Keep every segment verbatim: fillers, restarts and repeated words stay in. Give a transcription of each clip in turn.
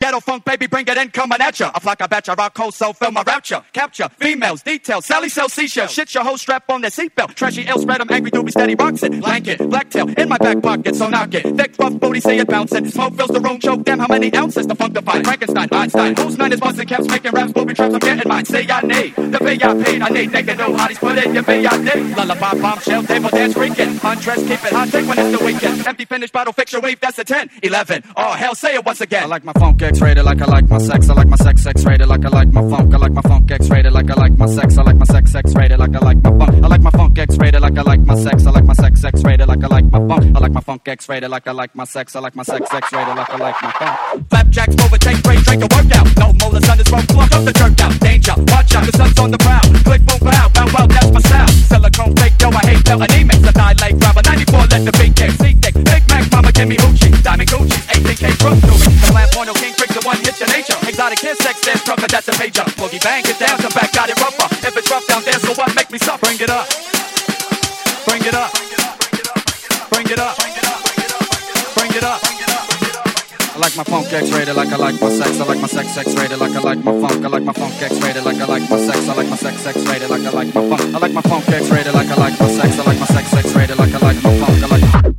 ghetto funk, baby, bring it in, coming at ya. I flock, I bet ya, rock cold, so feel my rapture. Capture, females, details, Sally sells seashells. Shit your whole strap on their seatbelt. Trashy ill spread 'em, angry doobie steady rocks it. Blanket, blacktail, in my back pocket, so knock it. Thick puff booty, see it bouncing. Smoke fills the room, choke, damn, how many ounces? The funk divide, Frankenstein, Einstein. Who's nine is busting caps, making raps, booby traps, I'm getting mine. Say I need, the V I P, I need naked, no hotties, put in your V I D. Lullaby, bombshell, table dance, freaking. Undress, keep it hot, take when it's the weekend. Empty, finished bottle, fix your wave, that's a ten. eleven, oh hell, say it once again. I like my funk X-rated like I like my sex. I like my sex X-rated like I like my funk. I like my funk X-rated like I like my sex. I like my sex X-rated like I like my funk. I like my funk X-rated like I like my sex. I like my sex X-rated like I like my funk. I like my funk X-rated like I like my sex. I like my sex X-rated like I like my funk. Flapjacks, overtake, break, drink a workout. No more, the sun is broke, plug up the jerk out. Danger, watch out, the sun's on the prowl. Click, boom, bow, bow, wow, that's my style. Silicone fake, yo, I hate bell anemics. A die like grabber, ninety-four, let the beat kick. See thick, Big Mac, mama, give me hoochie. Diamond Gucci, eighteen K truck to me. The last point, king tricks, the one hits your nature. Exotic kiss, sex, dance, trucker, that's a pager. Boogie bang, get down, come back, got it rougher. If it's rough down there, so what, make me suffer. Bring it up. Bring it up. Bring it up. Bring it up. I like my funk X-rated like I like my sex. I like my sex X-rated like I like my funk. I like my funk X-rated like I like my sex. I like my sex X-rated like I like my funk. I like my funk X-rated like I like my sex. I like my sex X-rated like I like my funk. I like my...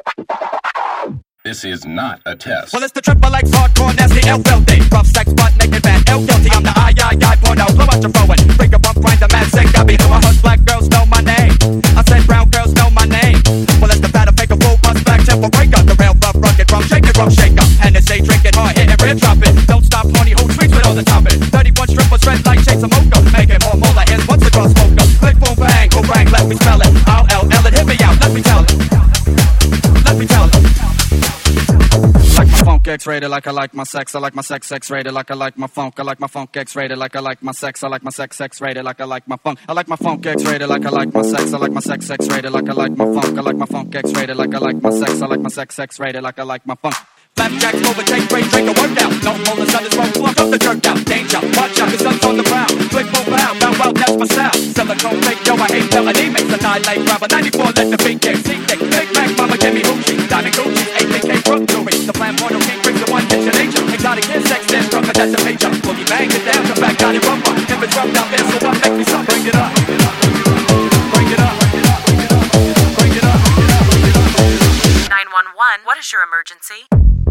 This is not a test. Well, it's the triple X hardcore, nasty L L D. Rough sex, butt naked, man, L guilty. I'm the I I I porno, blow out your throwing. Bring a bump, grind the man, say, I be who I hunt, black girls know my name. I said brown girls know my name. Well, it's the battle, fake a full bust, black temple breaker. The rail, rough, rugged, drum, shake it, rum, shake up. Hennessy, drink it hard, hit it, real drop it. Don't stop, horny, who tweets with all the topping. thirty-one strippers, red like chase a mocha. Make it more, more like hands, once across smoker. Click, boom, bang, boom, bang, let me spell it. I'll L L it, hit me out, let me tell it. Let me tell it. I like my funk X-rated like I like my sex. I like my sex X-rated like I like my funk. I like my funk X-rated like I like my sex. I like my sex X-rated like I like my funk. I like my funk X-rated like I like my sex. I like my sex X-rated like I like my funk. I like my funk X-rated like I like my sex. I like my sex X-rated like I like my funk. Flapjacks, overtake, break, drink a workout. No more, the sun is broke, plug up the jerk out. Danger, watch out, the sun's on the prowl. Click, boom, bow, bow, wow, that's my style. Silicone fake, yo, I hate bell anemics. A die like grabber, ninety-four, let the beat kick. See thick, Big Mac, mama, give me hoochie. Diamond Gucci, eighteen K truck to me. The plan, porno, king, brings the one, hits your nature. Exotic kiss, sex, dance, trucker, that's a pager. Boogie bang, get down, come back, got it rougher. If it's rough down there, so what, make me some. Bring it up. Bring it up. Bring it up. nine one one, what is your emergency?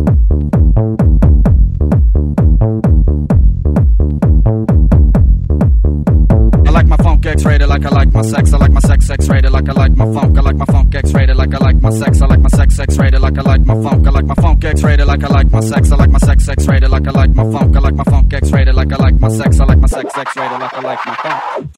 I like my funk X-rated like I like my sex. I like my sex X-rated like I like my funk. I like my funk X-rated like I like my sex. I like my sex X-rated like I like my funk. I like my funk X-rated like I like my sex. I like my sex X-rated like I like my funk. I like my funk X-rated like I like my sex. I like my sex X-rated like I like my funk.